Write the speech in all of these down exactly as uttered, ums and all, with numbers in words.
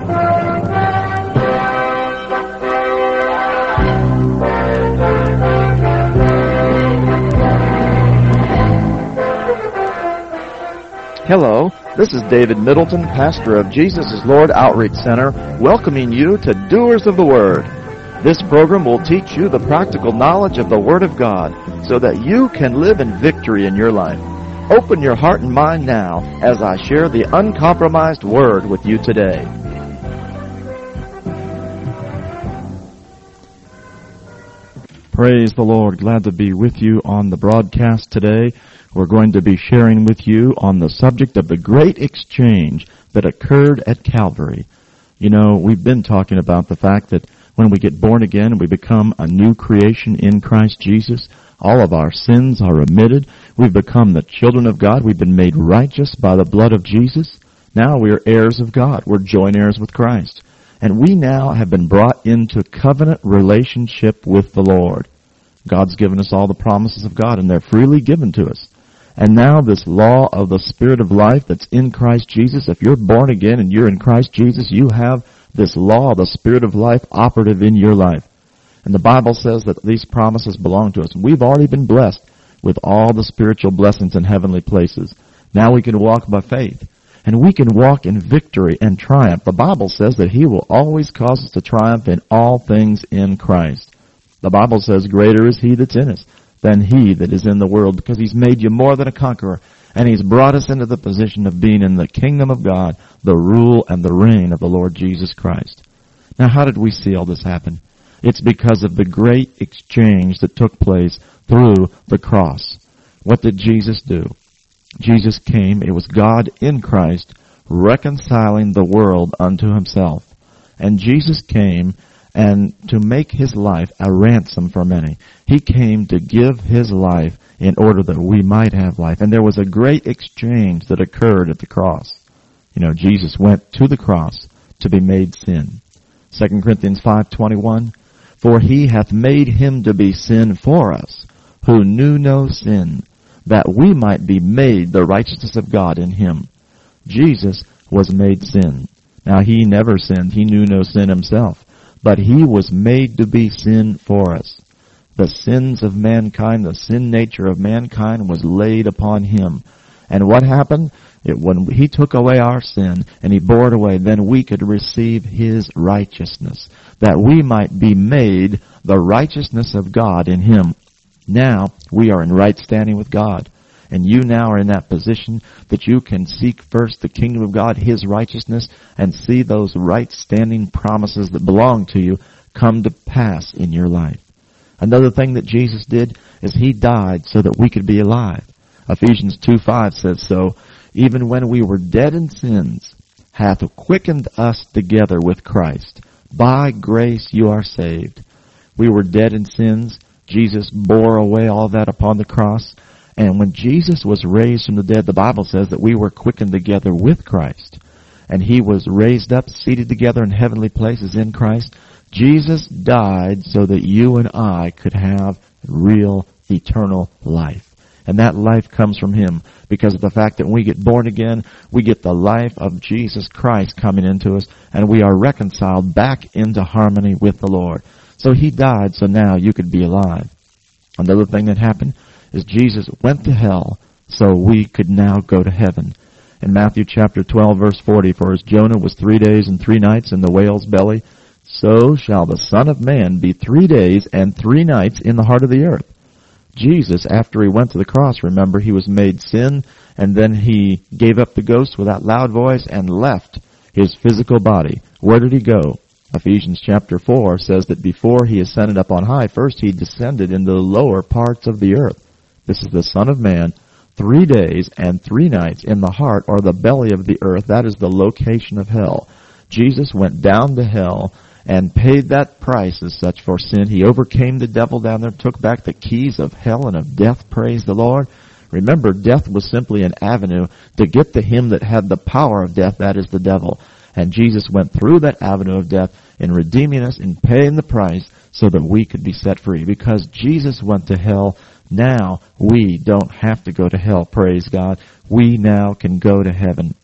Hello, this is David Middleton, pastor of Jesus is Lord Outreach Center, welcoming you to Doers of the Word. This program will teach you the practical knowledge of the Word of God so that you can live in victory in your life. Open your heart and mind now as I share the uncompromised Word with you today. Praise the Lord. Glad to be with you on the broadcast today. We're going to be sharing with you on the subject of the great exchange that occurred at Calvary. You know, we've been talking about the fact that when we get born again and we become a new creation in Christ Jesus, all of our sins are remitted. We've become the children of God. We've been made righteous by the blood of Jesus. Now we're heirs of God. We're joint heirs with Christ. And we now have been brought into covenant relationship with the Lord. God's given us all the promises of God, and they're freely given to us. And now this law of the Spirit of life that's in Christ Jesus, if you're born again and you're in Christ Jesus, you have this law of the Spirit of life operative in your life. And the Bible says that these promises belong to us. And we've already been blessed with all the spiritual blessings in heavenly places. Now we can walk by faith. And we can walk in victory and triumph. The Bible says that He will always cause us to triumph in all things in Christ. The Bible says, greater is He that's in us than he that is in the world, because He's made you more than a conqueror, and He's brought us into the position of being in the kingdom of God, the rule and the reign of the Lord Jesus Christ. Now, how did we see all this happen? It's because of the great exchange that took place through the cross. What did Jesus do? Jesus came, it was God in Christ, reconciling the world unto Himself. And Jesus came and to make His life a ransom for many. He came to give His life in order that we might have life. And there was a great exchange that occurred at the cross. You know, Jesus went to the cross to be made sin. Second Corinthians five twenty-one, for He hath made Him to be sin for us, who knew no sin, that we might be made the righteousness of God in Him. Jesus was made sin. Now, He never sinned. He knew no sin Himself. But He was made to be sin for us. The sins of mankind, the sin nature of mankind was laid upon Him. And what happened? It, when He took away our sin and He bore it away, then we could receive His righteousness, that we might be made the righteousness of God in Him. Now we are in right standing with God. And you now are in that position that you can seek first the kingdom of God, His righteousness, and see those right standing promises that belong to you come to pass in your life. Another thing that Jesus did is He died so that we could be alive. Ephesians two five says so, even when we were dead in sins, hath quickened us together with Christ. By grace you are saved. We were dead in sins. Jesus bore away all that upon the cross. And when Jesus was raised from the dead, the Bible says that we were quickened together with Christ. And He was raised up, seated together in heavenly places in Christ. Jesus died so that you and I could have real, eternal life. And that life comes from Him because of the fact that when we get born again, we get the life of Jesus Christ coming into us, and we are reconciled back into harmony with the Lord. So He died so now you could be alive. Another thing that happened is Jesus went to hell so we could now go to heaven. In Matthew chapter twelve, verse forty, for as Jonah was three days and three nights in the whale's belly, so shall the Son of Man be three days and three nights in the heart of the earth. Jesus, after He went to the cross, remember, He was made sin, and then He gave up the ghost with that loud voice and left His physical body. Where did He go? Ephesians chapter four says that before He ascended up on high, first He descended into the lower parts of the earth. This is the Son of Man, three days and three nights in the heart or the belly of the earth. That is the location of hell. Jesus went down to hell and paid that price as such for sin. He overcame the devil down there, took back the keys of hell and of death, praise the Lord. Remember, death was simply an avenue to get to him that had the power of death, that is the devil. And Jesus went through that avenue of death in redeeming us, in paying the price so that we could be set free. Because Jesus went to hell, now we don't have to go to hell, praise God. We now can go to heaven.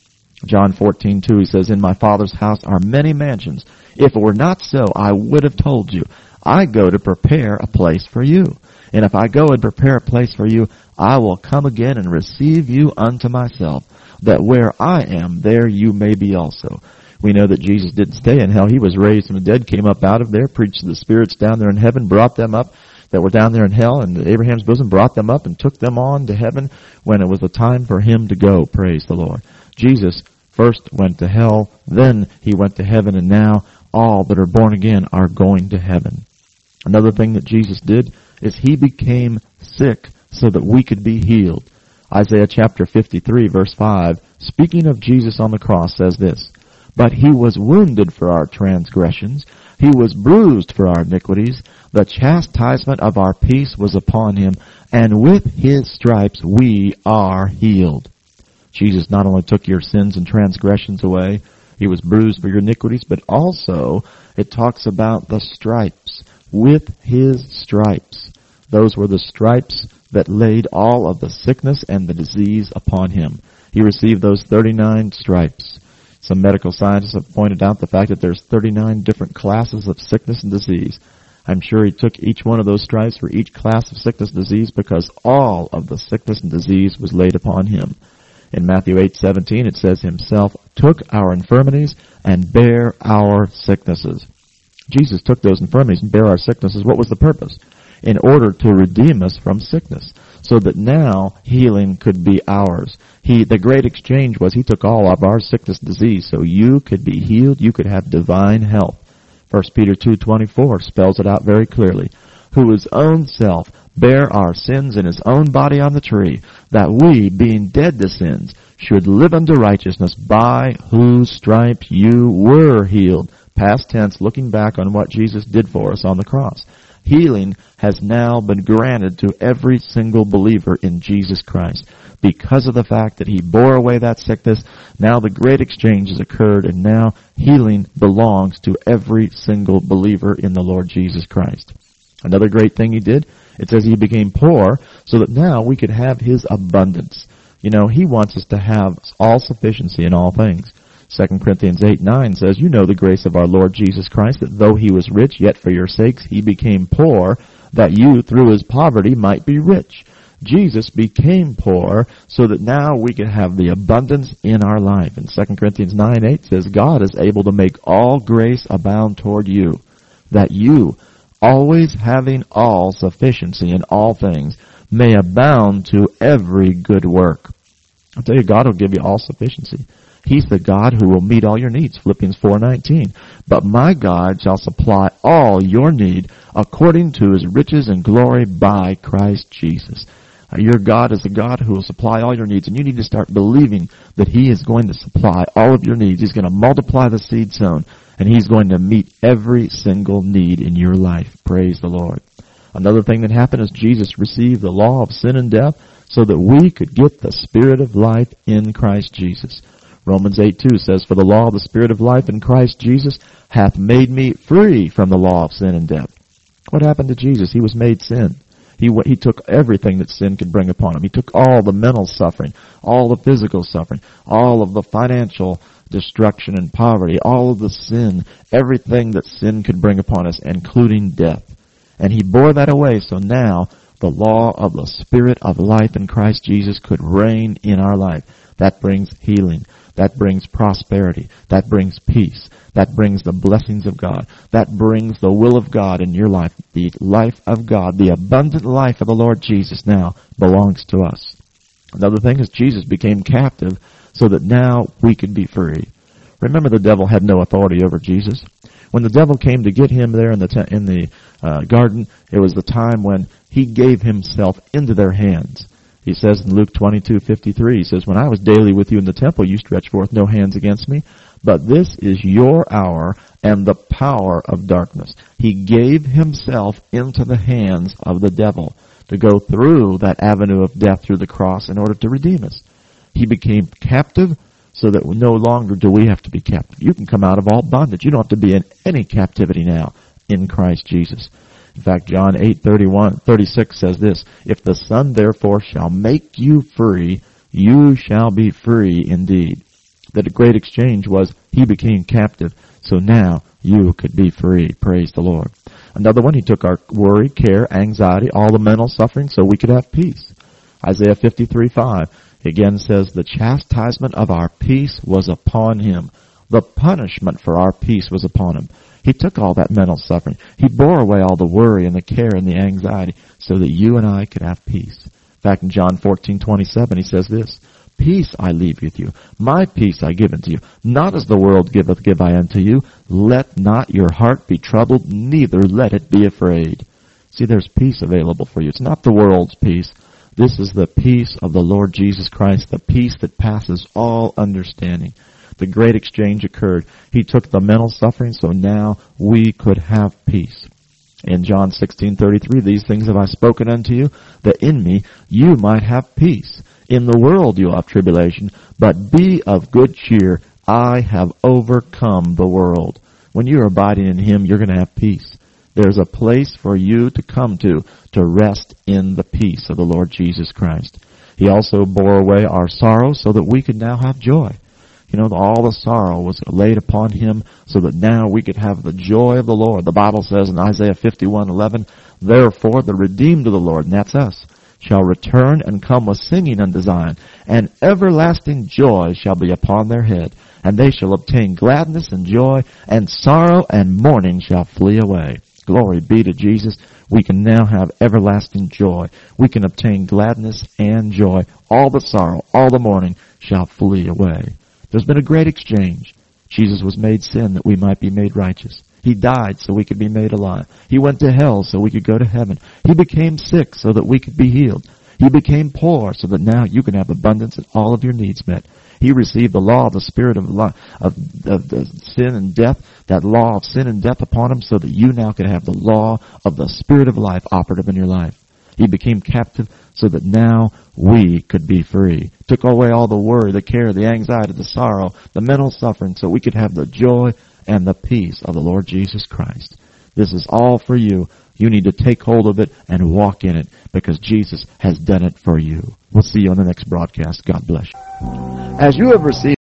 John fourteen two, he says, in my Father's house are many mansions. If it were not so, I would have told you. I go to prepare a place for you. And if I go and prepare a place for you, I will come again and receive you unto myself, that where I am, there you may be also. We know that Jesus didn't stay in hell. He was raised from the dead, came up out of there, preached to the spirits down there in heaven, brought them up that were down there in hell, and Abraham's bosom, brought them up and took them on to heaven when it was the time for him to go. Praise the Lord. Jesus first went to hell, then he went to heaven, and now all that are born again are going to heaven. Another thing that Jesus did is he became sick so that we could be healed. Isaiah chapter fifty-three, verse five, speaking of Jesus on the cross, says this, but he was wounded for our transgressions, he was bruised for our iniquities, the chastisement of our peace was upon him, and with his stripes we are healed. Jesus not only took your sins and transgressions away, he was bruised for your iniquities, but also it talks about the stripes. With his stripes. Those were the stripes that laid all of the sickness and the disease upon him. He received those thirty-nine stripes. Some medical scientists have pointed out the fact that there's thirty-nine different classes of sickness and disease. I'm sure he took each one of those stripes for each class of sickness and disease because all of the sickness and disease was laid upon him. In Matthew eight seventeen, it says, himself took our infirmities and bare our sicknesses. Jesus took those infirmities and bare our sicknesses. What was the purpose? In order to redeem us from sickness, so that now healing could be ours. He, the great exchange was he took all of our sickness and disease, so you could be healed, you could have divine health. First Peter two twenty-four spells it out very clearly. Who his own self bare our sins in his own body on the tree, that we, being dead to sins, should live unto righteousness, by whose stripes you were healed. Past tense, looking back on what Jesus did for us on the cross. Healing has now been granted to every single believer in Jesus Christ. Because of the fact that he bore away that sickness, now the great exchange has occurred, and now healing belongs to every single believer in the Lord Jesus Christ. Another great thing he did, it says he became poor so that now we could have his abundance. You know, he wants us to have all sufficiency in all things. Second Corinthians eight nine says, you know the grace of our Lord Jesus Christ, that though he was rich, yet for your sakes he became poor, that you through his poverty might be rich. Jesus became poor so that now we can have the abundance in our life. And Second Corinthians nine eight says, God is able to make all grace abound toward you, that you, always having all sufficiency in all things, may abound to every good work. I'll tell you, God will give you all sufficiency. He's the God who will meet all your needs, Philippians four nineteen. But my God shall supply all your need according to his riches and glory by Christ Jesus. Your God is a God who will supply all your needs, and you need to start believing that he is going to supply all of your needs. He's going to multiply the seed sown, and he's going to meet every single need in your life. Praise the Lord. Another thing that happened is Jesus received the law of sin and death so that we could get the Spirit of life in Christ Jesus. Romans eight two says, for the law of the Spirit of life in Christ Jesus hath made me free from the law of sin and death. What happened to Jesus? He was made sin. He, he took everything that sin could bring upon him. He took all the mental suffering, all the physical suffering, all of the financial destruction and poverty, all of the sin, everything that sin could bring upon us, including death. And he bore that away, so now the law of the Spirit of life in Christ Jesus could reign in our life. That brings healing. That brings prosperity. That brings peace. That brings the blessings of God. That brings the will of God in your life. The life of God, the abundant life of the Lord Jesus now belongs to us. Another thing is Jesus became captive so that now we could be free. Remember, the devil had no authority over Jesus. When the devil came to get him there in the te- in the uh, garden, it was the time when he gave himself into their hands. He says in Luke twenty-two fifty-three, he says, when I was daily with you in the temple, you stretched forth no hands against me. But this is your hour and the power of darkness. He gave himself into the hands of the devil to go through that avenue of death through the cross in order to redeem us. He became captive so that no longer do we have to be captive. You can come out of all bondage. You don't have to be in any captivity now in Christ Jesus. In fact, John eight thirty-one, thirty-six says this, if the Son therefore shall make you free, you shall be free indeed. That the great exchange was he became captive, so now you could be free. Praise the Lord. Another one, he took our worry, care, anxiety, all the mental suffering, so we could have peace. Isaiah fifty-three five again says, the chastisement of our peace was upon him. The punishment for our peace was upon him. He took all that mental suffering. He bore away all the worry and the care and the anxiety so that you and I could have peace. In fact, in John fourteen twenty-seven, he says this, peace I leave with you. My peace I give unto you. Not as the world giveth, give I unto you. Let not your heart be troubled, neither let it be afraid. See, there's peace available for you. It's not the world's peace. This is the peace of the Lord Jesus Christ, the peace that passes all understanding. The great exchange occurred. He took the mental suffering, so now we could have peace. In John sixteen thirty-three, these things have I spoken unto you, that in me you might have peace. In the world you have tribulation, but be of good cheer. I have overcome the world. When you're abiding in him, you're going to have peace. There's a place for you to come to, to rest in the peace of the Lord Jesus Christ. He also bore away our sorrow so that we could now have joy. You know, all the sorrow was laid upon him so that now we could have the joy of the Lord. The Bible says in Isaiah fifty-one eleven, therefore the redeemed of the Lord, and that's us, shall return and come with singing unto Zion, and everlasting joy shall be upon their head, and they shall obtain gladness and joy, and sorrow and mourning shall flee away. Glory be to Jesus. We can now have everlasting joy. We can obtain gladness and joy. All the sorrow, all the mourning shall flee away. There's been a great exchange. Jesus was made sin that we might be made righteous. He died so we could be made alive. He went to hell so we could go to heaven. He became sick so that we could be healed. He became poor so that now you can have abundance and all of your needs met. He received the law of the spirit of, life, of, of the sin and death, that law of sin and death upon him so that you now can have the law of the spirit of life operative in your life. He became captive so that now we could be free. Took away all the worry, the care, the anxiety, the sorrow, the mental suffering so we could have the joy and the peace of the Lord Jesus Christ. This is all for you. You need to take hold of it and walk in it because Jesus has done it for you. We'll see you on the next broadcast. God bless you. As you have received